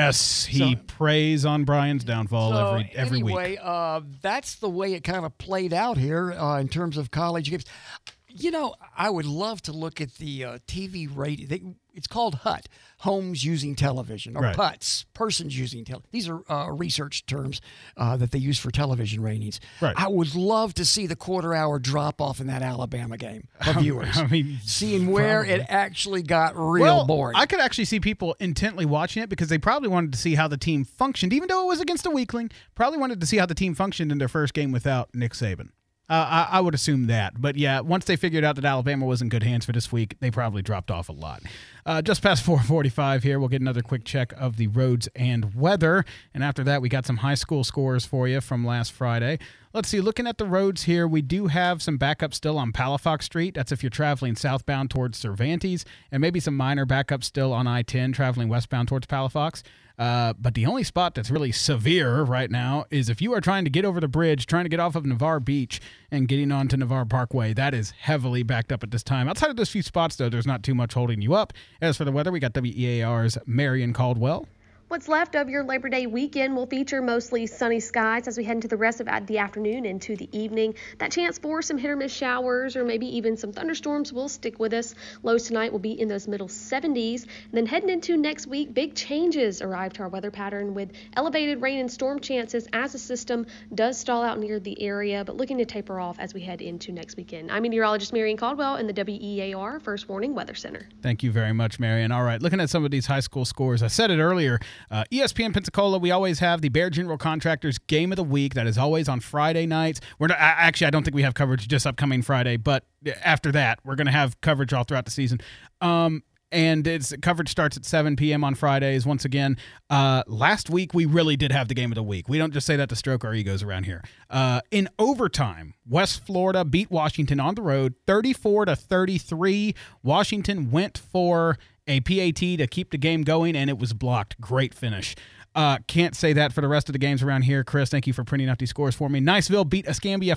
Speaker 2: he preys on Brian's downfall every week.
Speaker 3: Anyway, that's the way it kind of played out here in terms of college games. You know, I would love to look at the TV rating. It's called HUT, Homes Using Television, or PUTs, Persons Using Television. These are research terms that they use for television ratings.
Speaker 2: Right.
Speaker 3: I would love to see the quarter-hour drop-off in that Alabama game for viewers.
Speaker 2: I mean,
Speaker 3: seeing where it actually got boring.
Speaker 2: I could actually see people intently watching it because they probably wanted to see how the team functioned, even though it was against a weakling. Probably wanted to see how the team functioned in their first game without Nick Saban. I would assume that. But, yeah, once they figured out that Alabama was in good hands for this week, they probably dropped off a lot. Just past 4:45 here, we'll get another quick check of the roads and weather. And after that, we got some high school scores for you from last Friday. Let's see, looking at the roads here, we do have some backup still on Palafox Street. That's if you're traveling southbound towards Cervantes, and maybe some minor backup still on I-10 traveling westbound towards Palafox. But the only spot that's really severe right now is if you are trying to get over the bridge, trying to get off of Navarre Beach and getting onto Navarre Parkway. That is heavily backed up at this time. Outside of those few spots, though, there's not too much holding you up. As for the weather, we got WEAR's Marion Caldwell.
Speaker 4: What's left of your Labor Day weekend will feature mostly sunny skies as we head into the rest of the afternoon into the evening. That chance for some hit or miss showers or maybe even some thunderstorms will stick with us. Lows tonight will be in those middle 70s. And then heading into next week, big changes arrive to our weather pattern with elevated rain and storm chances as the system does stall out near the area, but looking to taper off as we head into next weekend. I'm meteorologist Marion Caldwell in the WEAR First Warning Weather Center.
Speaker 2: Thank you very much, Marion. All right, looking at some of these high school scores, I said it earlier. ESPN Pensacola, we always have the Bear General Contractors Game of the Week. That is always on Friday nights. I don't think we have coverage just upcoming Friday, but after that, we're going to have coverage all throughout the season. And coverage starts at 7 p.m. on Fridays. Once again, last week we really did have the Game of the Week. We don't just say that to stroke our egos around here. In overtime, West Florida beat Washington on the road 34-33. Washington went for a PAT to keep the game going, and it was blocked. Great finish. Can't say that for the rest of the games around here. Chris, thank you for printing out these scores for me. Niceville beat Escambia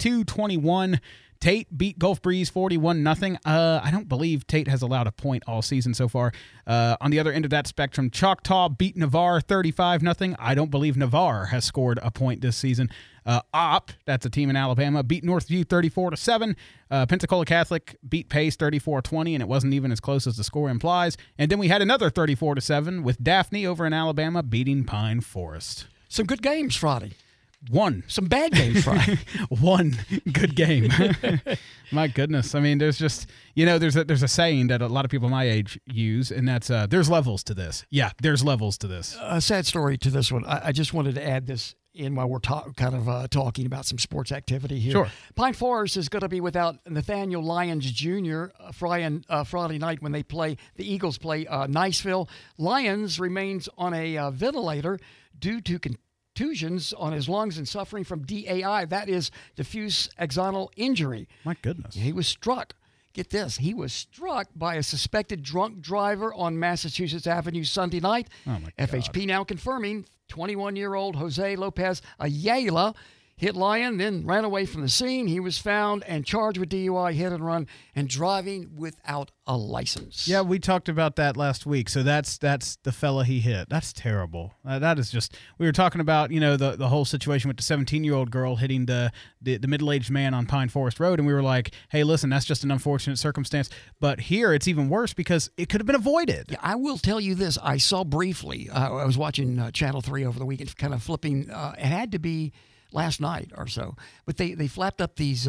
Speaker 2: 42-21. Tate beat Gulf Breeze 41-0. I don't believe Tate has allowed a point all season so far. On the other end of that spectrum, Choctaw beat Navarre 35-0. I don't believe Navarre has scored a point this season. Opp, that's a team in Alabama, beat Northview 34-7. Pensacola Catholic beat Pace 34-20, and it wasn't even as close as the score implies. And then we had another 34-7 with Daphne over in Alabama beating Pine Forest.
Speaker 3: Some good games Friday.
Speaker 2: One.
Speaker 3: Some bad games Friday.
Speaker 2: One good game. My goodness. I mean, there's just, there's a saying that a lot of people my age use, and that's there's levels to this. Yeah, there's levels to this.
Speaker 3: A sad story to this one. I just wanted to add this in while we're talking about some sports activity here.
Speaker 2: Sure.
Speaker 3: Pine Forest is going to be without Nathaniel Lyons Jr. Friday night when the Eagles play Niceville. Lyons remains on a ventilator due to contusions on his lungs and suffering from DAI. That is diffuse axonal injury.
Speaker 2: My goodness.
Speaker 3: He was struck. Get this. He was struck by a suspected drunk driver on Massachusetts Avenue Sunday night.
Speaker 2: Oh, my God.
Speaker 3: FHP now confirming 21-year-old Jose Lopez Ayala hit Lyon, then ran away from the scene. He was found and charged with DUI, hit and run, and driving without a license.
Speaker 2: Yeah, we talked about that last week. So that's the fella he hit. That's terrible. That is just. We were talking about the whole situation with the 17-year-old girl hitting the middle-aged man on Pine Forest Road, and we were like, hey, listen, that's just an unfortunate circumstance. But here it's even worse because it could have been avoided.
Speaker 3: Yeah, I will tell you this. I saw briefly. I was watching Channel 3 over the weekend, kind of flipping. It had to be last night or so, but they flapped up these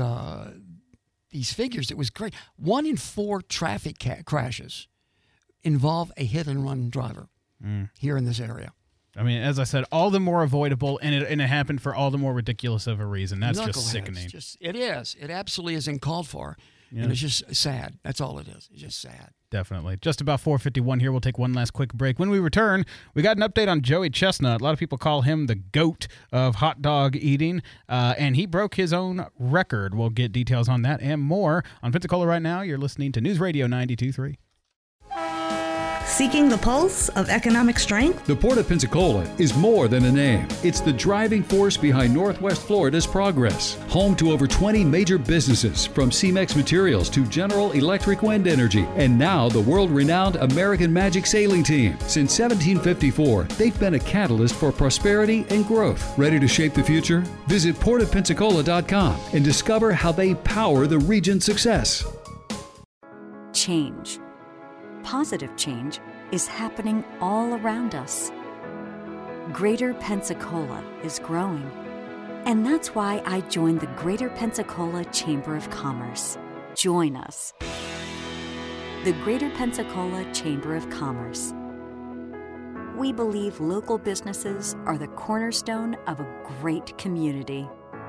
Speaker 3: figures. It was great. 1 in 4 traffic crashes involve a hit and run driver here in this area.
Speaker 2: I mean, as I said, all the more avoidable, and it happened for all the more ridiculous of a reason. That's just sickening.
Speaker 3: It is. It absolutely is uncalled for.
Speaker 2: Yeah.
Speaker 3: And it's just sad. That's all it is. It's just sad.
Speaker 2: Definitely. Just about 4:51 here. We'll take one last quick break. When we return, we got an update on Joey Chestnut. A lot of people call him the GOAT of hot dog eating, and he broke his own record. We'll get details on that and more on Pensacola Right Now. You're listening to News Radio 92.3.
Speaker 5: Seeking the pulse of economic strength?
Speaker 6: The Port of Pensacola is more than a name. It's the driving force behind Northwest Florida's progress. Home to over 20 major businesses, from CEMEX Materials to General Electric Wind Energy, and now the world-renowned American Magic Sailing Team. Since 1754, they've been a catalyst for prosperity and growth. Ready to shape the future? Visit portofpensacola.com and discover how they power the region's success.
Speaker 7: Change. Positive change is happening all around us. Greater Pensacola is growing, and that's why I joined the Greater Pensacola Chamber of Commerce. Join us. The Greater Pensacola Chamber of Commerce. We believe local businesses are the cornerstone of a great community.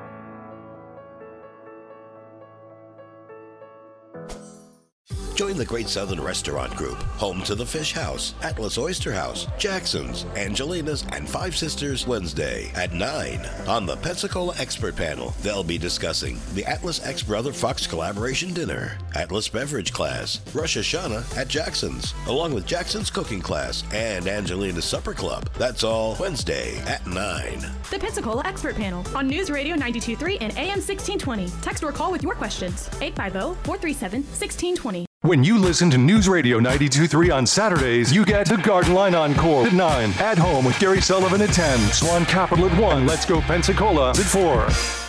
Speaker 11: Join the Great Southern Restaurant Group, home to the Fish House, Atlas Oyster House, Jackson's, Angelina's, and Five Sisters Wednesday at 9. On the Pensacola Expert Panel, they'll be discussing the Atlas X Brother Fox Collaboration Dinner, Atlas Beverage Class, Rosh Hashanah at Jackson's, along with Jackson's Cooking Class and Angelina's Supper Club. That's all Wednesday at 9.
Speaker 22: The Pensacola Expert Panel on News Radio 92.3 and AM 1620. Text or call with your questions. 850-437-1620.
Speaker 14: When you listen to News Radio 92.3 on Saturdays, you get the Garden Line Encore at 9, At Home with Gary Sullivan at 10, Swan Capital at 1, Let's Go Pensacola at 4.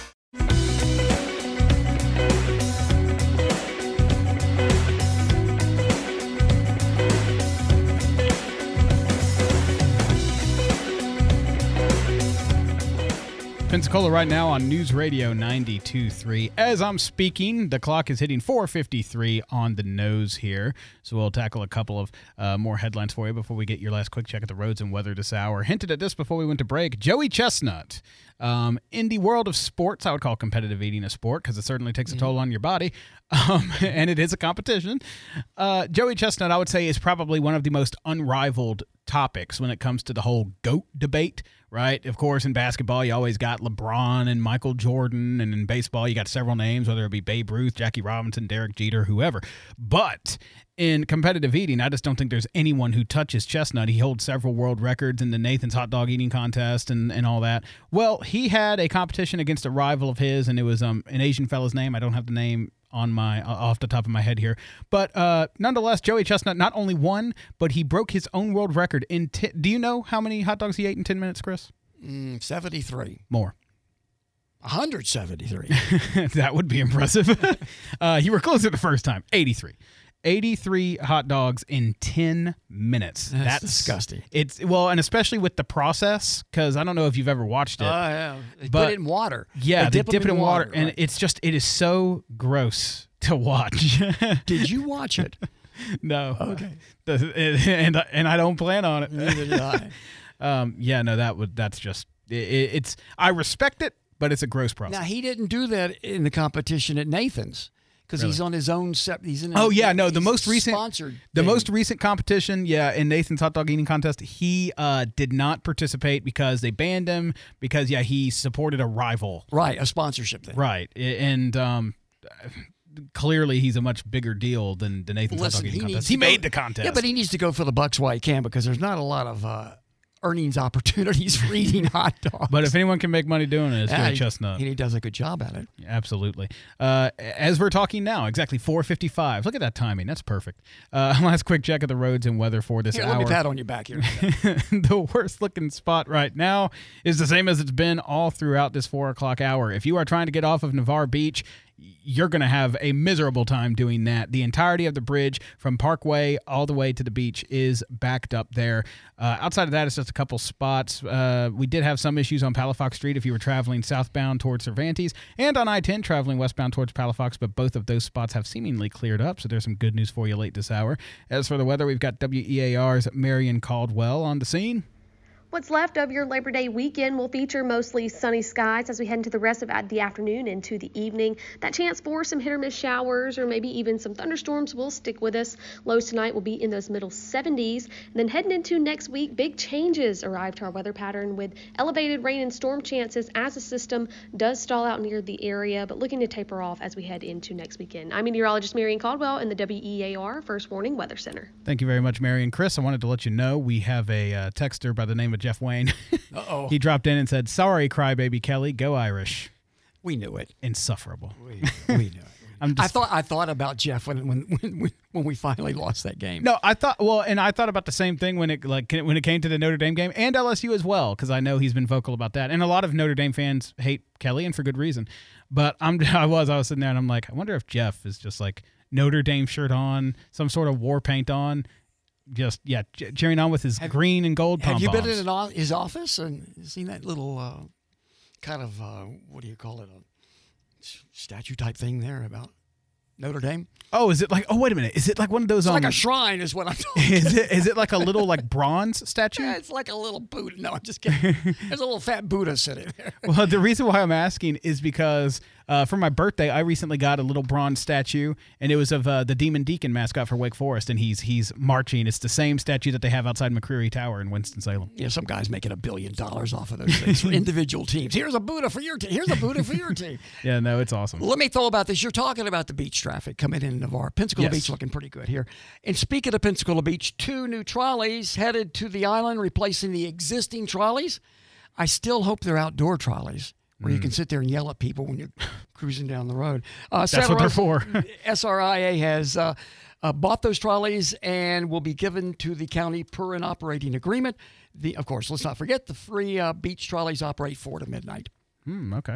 Speaker 2: Pensacola Right Now on News Radio 92.3. As I'm speaking, the clock is hitting 4:53 on the nose here. So we'll tackle a couple of more headlines for you before we get your last quick check at the roads and weather this hour. Hinted at this before we went to break. Joey Chestnut. In the world of sports, I would call competitive eating a sport because it certainly takes a toll on your body, and it is a competition. Joey Chestnut, I would say, is probably one of the most unrivaled topics when it comes to the whole GOAT debate, right? Of course, in basketball, you always got LeBron and Michael Jordan, and in baseball, you got several names, whether it be Babe Ruth, Jackie Robinson, Derek Jeter, whoever. But in competitive eating, I just don't think there's anyone who touches Chestnut. He holds several world records in the Nathan's hot dog eating contest and all that. Well, he had a competition against a rival of his, and it was an Asian fella's name. I don't have the name on my off the top of my head here, but nonetheless, Joey Chestnut not only won, but he broke his own world record in. Do you know how many hot dogs he ate in 10 minutes, Chris?
Speaker 3: 73.
Speaker 2: More.
Speaker 3: 173.
Speaker 2: That would be impressive. You were closer the first time. 83. 83 hot dogs in 10 minutes.
Speaker 3: That's disgusting.
Speaker 2: And especially with the process, because I don't know if you've ever watched it.
Speaker 3: Oh, yeah. They put it in water.
Speaker 2: Yeah, they dip it in water.
Speaker 3: Right.
Speaker 2: And it is so gross to watch.
Speaker 3: Did you watch it?
Speaker 2: No.
Speaker 3: Okay.
Speaker 2: And I don't plan on it.
Speaker 3: Neither did I.
Speaker 2: That's just, it's, I respect it, but it's a gross process.
Speaker 3: Now, he didn't do that in the competition at Nathan's. Because he's on his own he's in
Speaker 2: the most recent
Speaker 3: sponsored
Speaker 2: most recent competition, in Nathan's hot dog eating contest, he did not participate because they banned him because he supported a rival.
Speaker 3: Right, a sponsorship thing.
Speaker 2: Right. And clearly he's a much bigger deal than the Nathan's hot dog eating contest. He made the contest.
Speaker 3: Yeah, but he needs to go for the bucks while he can because there's not a lot of earnings opportunities for eating hot dogs.
Speaker 2: But if anyone can make money doing it, it's Joey Chestnut.
Speaker 3: And he does a good job at it.
Speaker 2: Absolutely. As we're talking now, exactly 4:55. Look at that timing. That's perfect. Last quick check of the roads and weather for this hour.
Speaker 3: Let me pat on your back here.
Speaker 2: The worst looking spot right now is the same as it's been all throughout this 4 o'clock hour. If you are trying to get off of Navarre Beach, you're going to have a miserable time doing that. The entirety of the bridge from Parkway all the way to the beach is backed up there. Outside of that, it's just a couple spots. We did have some issues on Palafox Street if you were traveling southbound towards Cervantes, and on I-10 traveling westbound towards Palafox, but both of those spots have seemingly cleared up, so there's some good news for you late this hour. As for the weather, we've got WEAR's Marion Caldwell on the scene.
Speaker 4: What's left of your Labor Day weekend will feature mostly sunny skies as we head into the rest of the afternoon into the evening. That chance for some hit or miss showers or maybe even some thunderstorms will stick with us. Lows tonight will be in those middle 70s. And then heading into next week, big changes arrive to our weather pattern with elevated rain and storm chances as the system does stall out near the area, but looking to taper off as we head into next weekend. I'm meteorologist Marion Caldwell in the WEAR First Warning Weather Center.
Speaker 2: Thank you very much, Marion. Chris, I wanted to let you know we have a texter by the name of Jeff Wayne.
Speaker 3: Uh-oh.
Speaker 2: He dropped in and said, "Sorry, crybaby Kelly, go Irish."
Speaker 3: We knew it.
Speaker 2: Insufferable.
Speaker 3: We knew it. I thought about Jeff when we finally lost that game.
Speaker 2: No, I thought about the same thing when it came to the Notre Dame game and LSU as well, because I know he's been vocal about that. And a lot of Notre Dame fans hate Kelly, and for good reason. But I was sitting there and I'm like, I wonder if Jeff is just like Notre Dame shirt on, some sort of war paint on. Just cheering on with his green and gold pom-poms.
Speaker 3: Have you been in his office and seen that little kind of what do you call it, a statue type thing there about Notre Dame?
Speaker 2: Oh, is it like? Oh, wait a minute. Is it like one of those?
Speaker 3: It's like a shrine, is what I'm talking.
Speaker 2: Is it like a little like bronze statue?
Speaker 3: Yeah, it's like a little Buddha. No, I'm just kidding. There's a little fat Buddha sitting there.
Speaker 2: Well, the reason why I'm asking is because for my birthday, I recently got a little bronze statue, and it was of the Demon Deacon mascot for Wake Forest, and he's marching. It's the same statue that they have outside McCreary Tower in Winston-Salem.
Speaker 3: Yeah, some guy's making $1 billion off of those things for individual teams. Here's a Buddha for your team. Here's a Buddha for your team.
Speaker 2: Yeah, no, it's awesome.
Speaker 3: Let me throw about this. You're talking about the beach traffic coming in Navarre. Pensacola Beach looking pretty good here. And speaking of Pensacola Beach, 2 new trolleys headed to the island, replacing the existing trolleys. I still hope they're outdoor trolleys where you can sit there and yell at people when you're cruising down the road.
Speaker 2: That's what they're for.
Speaker 3: SRIA has bought those trolleys and will be given to the county per an operating agreement. Of course, let's not forget the free beach trolleys operate 4 to midnight.
Speaker 2: Okay.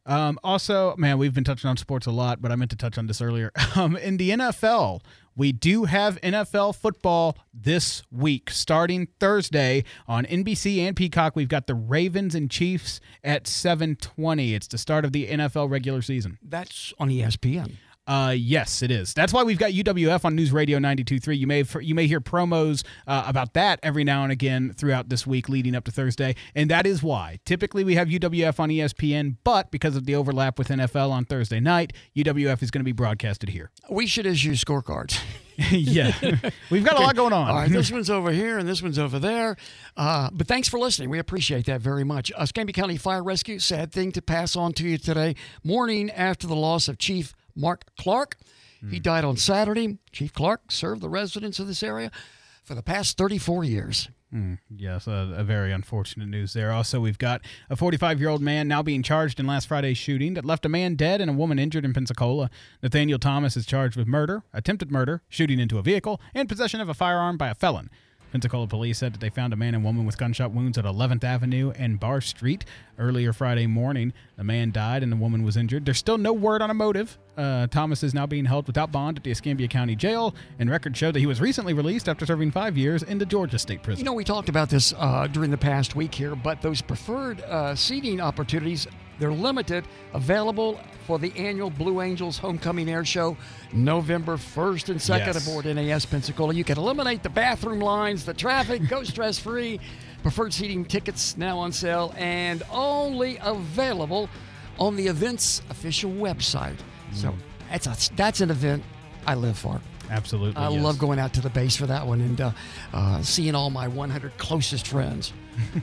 Speaker 2: Also, man, we've been touching on sports a lot, but I meant to touch on this earlier. In the NFL, we do have NFL football this week. Starting Thursday on NBC and Peacock, we've got the Ravens and Chiefs at 7:20. It's the start of the NFL regular season.
Speaker 3: That's on ESPN.
Speaker 2: Yes, it is. That's why we've got UWF on News Radio 92.3. You may hear promos about that every now and again throughout this week leading up to Thursday, and that is why. Typically, we have UWF on ESPN, but because of the overlap with NFL on Thursday night, UWF is going to be broadcasted here.
Speaker 3: We should issue scorecards.
Speaker 2: Yeah. We've got a lot going on.
Speaker 3: All right, this one's over here and this one's over there. But thanks for listening. We appreciate that very much. Escambia County Fire Rescue, sad thing to pass on to you today. Morning after the loss of Chief Mark Clark. He died on Saturday. Chief Clark served the residents of this area for the past 34 years.
Speaker 2: Yes, a very unfortunate news there. Also, we've got a 45-year-old man now being charged in last Friday's shooting that left a man dead and a woman injured in Pensacola. Nathaniel Thomas is charged with murder, attempted murder, shooting into a vehicle, and possession of a firearm by a felon. Pensacola police said that they found a man and woman with gunshot wounds at 11th Avenue and Bar Street earlier Friday morning. The man died and the woman was injured. There's still no word on a motive. Thomas is now being held without bond at the Escambia County Jail, and records show that he was recently released after serving 5 years in the Georgia State Prison.
Speaker 3: You know, we talked about this during the past week here, but those preferred seating opportunities, they're limited, available for the annual Blue Angels Homecoming Air Show, November 1st and 2nd aboard NAS Pensacola. You can eliminate the bathroom lines, the traffic, go stress-free. Preferred seating tickets now on sale and only available on the event's official website. So that's an event I live for.
Speaker 2: Absolutely.
Speaker 3: I love going out to the base for that one and seeing all my 100 closest friends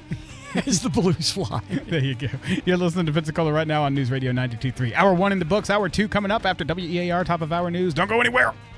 Speaker 3: as the Blues fly.
Speaker 2: There you go. You're listening to Pensacola right now on News Radio 92.3. Hour 1 in the books. Hour 2 coming up after WEAR Top of Hour News. Don't go anywhere.